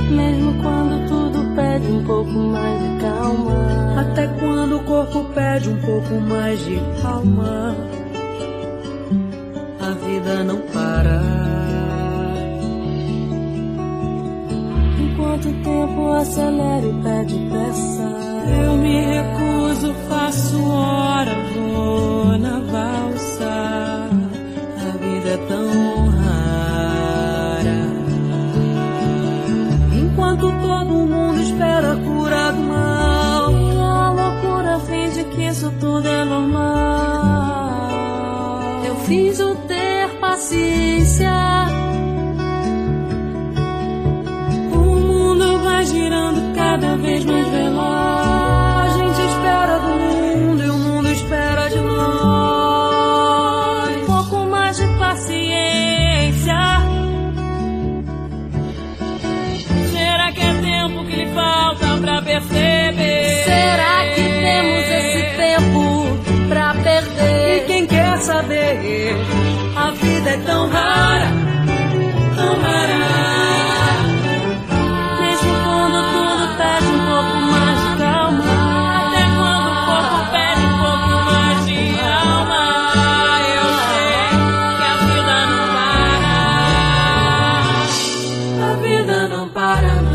Mesmo quando tudo pede um pouco mais de calma. Até quando o corpo pede um pouco mais de calma, a vida não para. Enquanto o tempo acelera e pede pressa, eu me recuso, faço hora, vou na valsa. A vida é tão rara. Enquanto todo mundo espera a cura do mal, e a loucura finge que isso tudo é normal. eu finjo ter paciência. O mundo vai girando cada vez mais veloz. A gente espera do mundo e o mundo espera de nós. Um pouco mais de paciência. Será que é tempo que lhe falta pra perceber? Será que temos esse tempo pra perder? E quem quer saber? A vida é tão rara, tão rara. Mesmo quando tudo pede um pouco mais de calma, Até quando o corpo pede um pouco mais de alma, eu sei que a vida não para. A vida não para, não.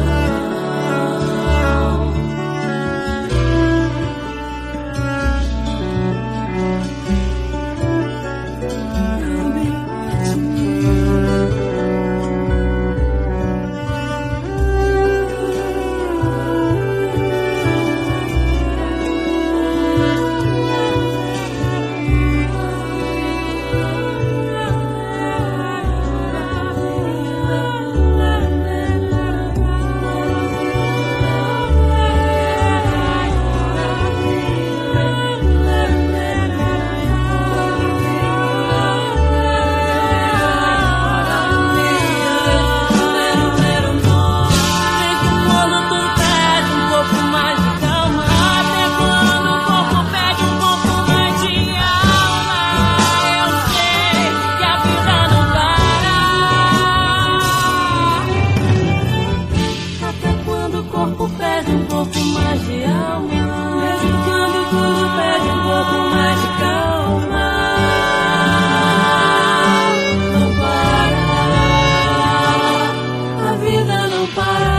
pede um pouco mais de alma. Mesmo quando tudo pede um pouco mais de calma, não para, a vida não para.